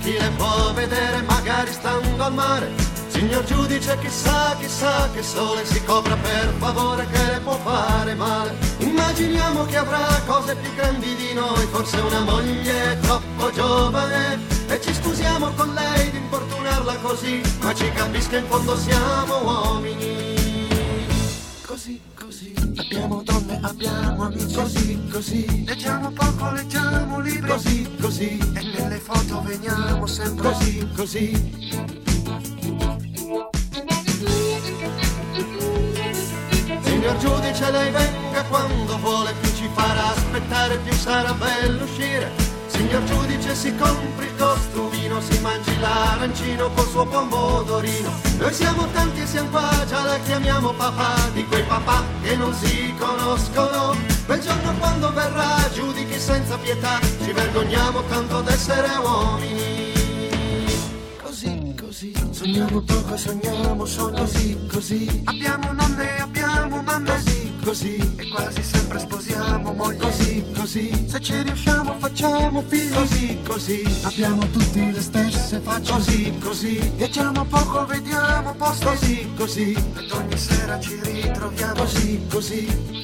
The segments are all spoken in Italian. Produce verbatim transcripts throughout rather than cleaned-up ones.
chi le può vedere magari stando al mare. Signor giudice, chissà, chissà che sole si copra, per favore, che le può fare male. Immaginiamo che avrà cose più grandi di noi, forse una moglie troppo giovane, e ci scusiamo con lei di importunarla così, ma ci capisca, in fondo siamo uomini. Così, così, abbiamo donne, abbiamo amici, così, così, leggiamo poco, leggiamo libri, così, così, e nelle foto veniamo sempre così, così. Signor giudice, lei venga quando vuole, più ci farà aspettare, più sarà bello uscire. Signor giudice, si compri il costumino, si mangi l'arancino col suo pomodorino. Noi siamo tanti e siamo qua, già la chiamiamo papà, di quei papà che non si conoscono. Quel giorno quando verrà, giudichi senza pietà, ci vergogniamo tanto d'essere uomini. Così, così, sogniamo poco, sogniamo solo così, così. Abbiamo nonne, abbiamo mamme, così, così, e quasi sempre sposiamo moglie, così, così. Se ci riusciamo facciamo figli, così, così. Abbiamo tutti le stesse facce, così, così. Viaggiamo poco, vediamo posto, così, così. Ed ogni sera ci ritroviamo, così, così.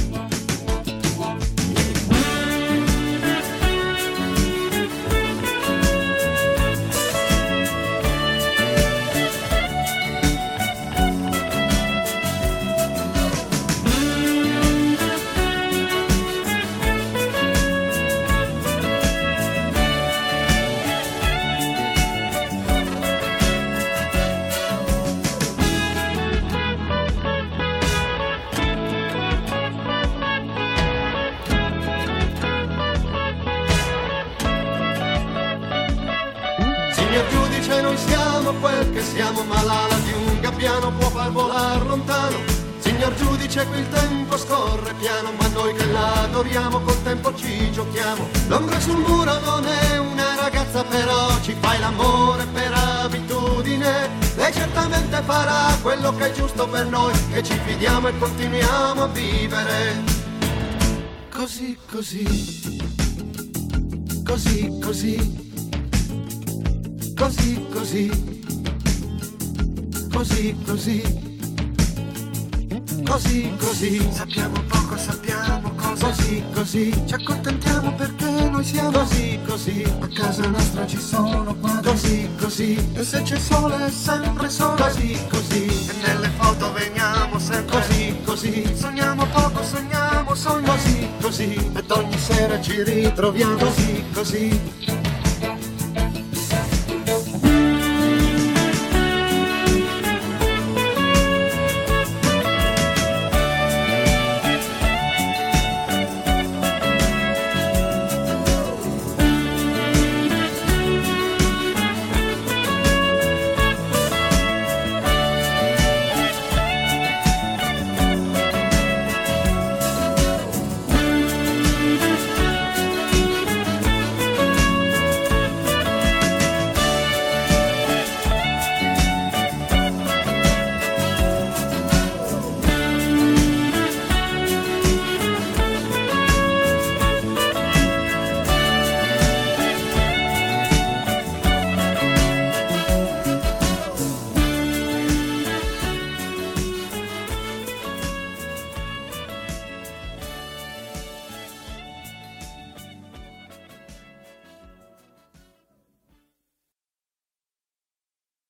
Signor giudice, noi siamo quel che siamo, ma l'ala di un gabbiano può far volar lontano. Signor giudice, qui il tempo scorre piano, ma noi che l'adoriamo col tempo ci giochiamo. L'ombra sul muro non è una ragazza, però ci fai l'amore per abitudine. Lei certamente farà quello che è giusto per noi, che ci fidiamo e continuiamo a vivere. Così, così, così, così. Così, così, così, così, così, così. Sappiamo poco, sappiamo cosa, così, così. Ci accontentiamo perché noi siamo così, così. A casa nostra ci sono quadri, così, così. E se c'è sole è sempre sole, così, così. E nelle foto veniamo sempre così, così. Sogniamo poco, sogniamo sogni, così, così. Ed ogni sera ci ritroviamo così, così.